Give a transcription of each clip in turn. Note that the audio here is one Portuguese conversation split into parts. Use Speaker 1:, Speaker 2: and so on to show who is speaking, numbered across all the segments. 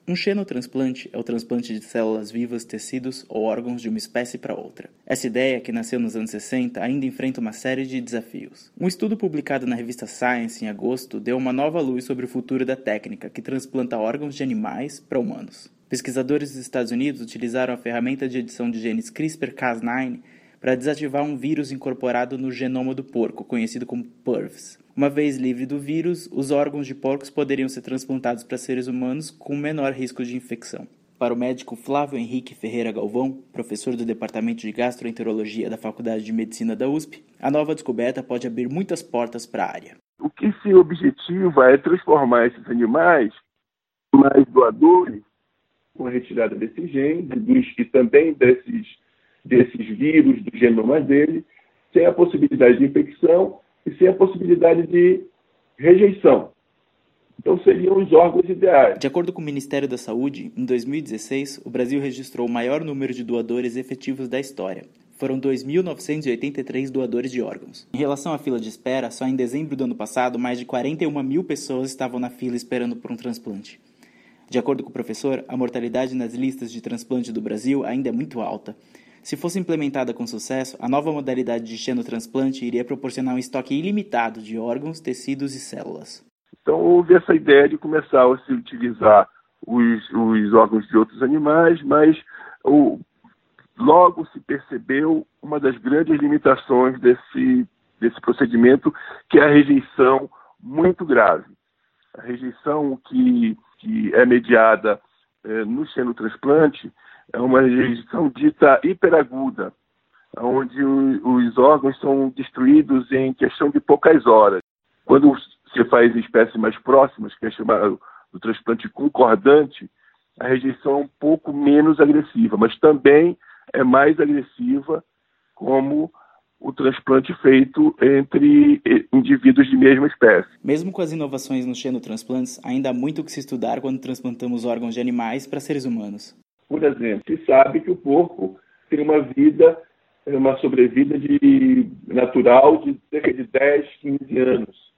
Speaker 1: Um xenotransplante é o transplante de células vivas, tecidos ou órgãos de uma espécie para outra. Essa ideia, que nasceu nos anos 60, ainda enfrenta uma série de desafios. Um estudo publicado na revista Science em agosto deu uma nova luz sobre o futuro da técnica que transplanta órgãos de animais para humanos. Pesquisadores dos Estados Unidos utilizaram a ferramenta de edição de genes CRISPR-Cas9 para desativar um vírus incorporado no genoma do porco, conhecido como PURVs. Uma vez livre do vírus, os órgãos de porcos poderiam ser transplantados para seres humanos com menor risco de infecção. Para o médico Flávio Henrique Ferreira Galvão, professor do Departamento de Gastroenterologia da Faculdade de Medicina da USP, a nova descoberta pode abrir muitas portas para a área.
Speaker 2: O que se objetiva é transformar esses animais em mais doadores, com a retirada desses genes e também desses vírus do genoma dele, sem a possibilidade de infecção e sem a possibilidade de rejeição. Então seriam os órgãos ideais.
Speaker 1: De acordo com o Ministério da Saúde, em 2016, o Brasil registrou o maior número de doadores efetivos da história. Foram 2.983 doadores de órgãos. Em relação à fila de espera, só em dezembro do ano passado, mais de 41 mil pessoas estavam na fila esperando por um transplante. De acordo com o professor, a mortalidade nas listas de transplante do Brasil ainda é muito alta. Se fosse implementada com sucesso, a nova modalidade de xenotransplante iria proporcionar um estoque ilimitado de órgãos, tecidos e células.
Speaker 2: Então houve essa ideia de começar a se utilizar os órgãos de outros animais, mas logo se percebeu uma das grandes limitações desse procedimento, que é a rejeição muito grave. A rejeição que é mediada no xenotransplante é uma rejeição dita hiperaguda, onde os órgãos são destruídos em questão de poucas horas. Quando você faz espécies mais próximas, que é chamado do transplante concordante, a rejeição é um pouco menos agressiva, mas também é mais agressiva como o transplante feito entre indivíduos de mesma espécie.
Speaker 1: Mesmo com as inovações nos xenotransplantes, ainda há muito o que se estudar quando transplantamos órgãos de animais para seres humanos.
Speaker 2: Por exemplo, se sabe que o porco tem uma sobrevida natural de cerca de 10, 15 anos.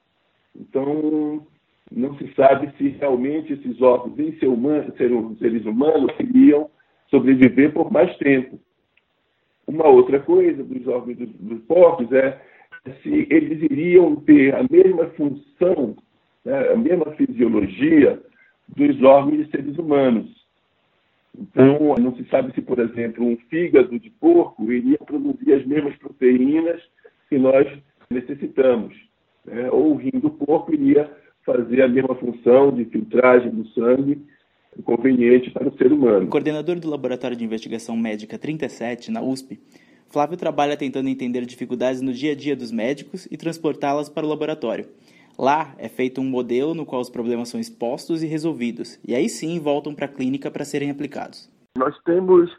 Speaker 2: Então, não se sabe se realmente esses órgãos em seres humanos iriam sobreviver por mais tempo. Uma outra coisa dos órgãos dos porcos é se eles iriam ter a mesma função, né, a mesma fisiologia dos órgãos de seres humanos. Então, não se sabe se, por exemplo, um fígado de porco iria produzir as mesmas proteínas que nós necessitamos, né? Ou o rim do porco iria fazer a mesma função de filtragem do sangue conveniente para o ser humano.
Speaker 1: O coordenador do Laboratório de Investigação Médica 37, na USP, Flávio trabalha tentando entender dificuldades no dia a dia dos médicos e transportá-las para o laboratório. Lá é feito um modelo no qual os problemas são expostos e resolvidos, e aí sim voltam para a clínica para serem aplicados.
Speaker 2: Nós temos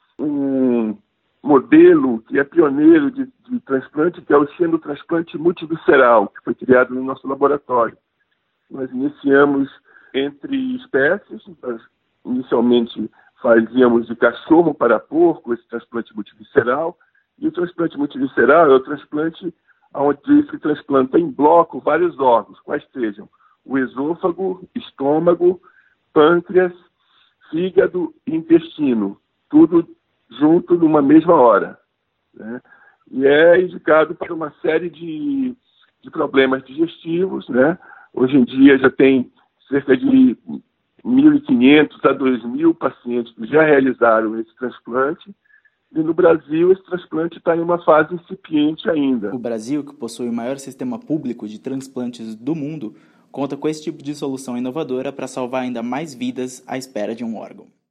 Speaker 2: um modelo que é pioneiro de transplante, que é o xenotransplante multivisceral, que foi criado no nosso laboratório. Nós iniciamos entre espécies, nós inicialmente fazíamos de cachorro para porco esse transplante multivisceral, e o transplante multivisceral é o transplante onde se transplanta em bloco vários órgãos, quais sejam o esôfago, estômago, pâncreas, fígado e intestino, tudo junto numa mesma hora, né? E é indicado para uma série de problemas digestivos, né? Hoje em dia já tem cerca de 1.500 a 2.000 pacientes que já realizaram esse transplante. E no Brasil, esse transplante está em uma fase incipiente ainda.
Speaker 1: O Brasil, que possui o maior sistema público de transplantes do mundo, conta com esse tipo de solução inovadora para salvar ainda mais vidas à espera de um órgão.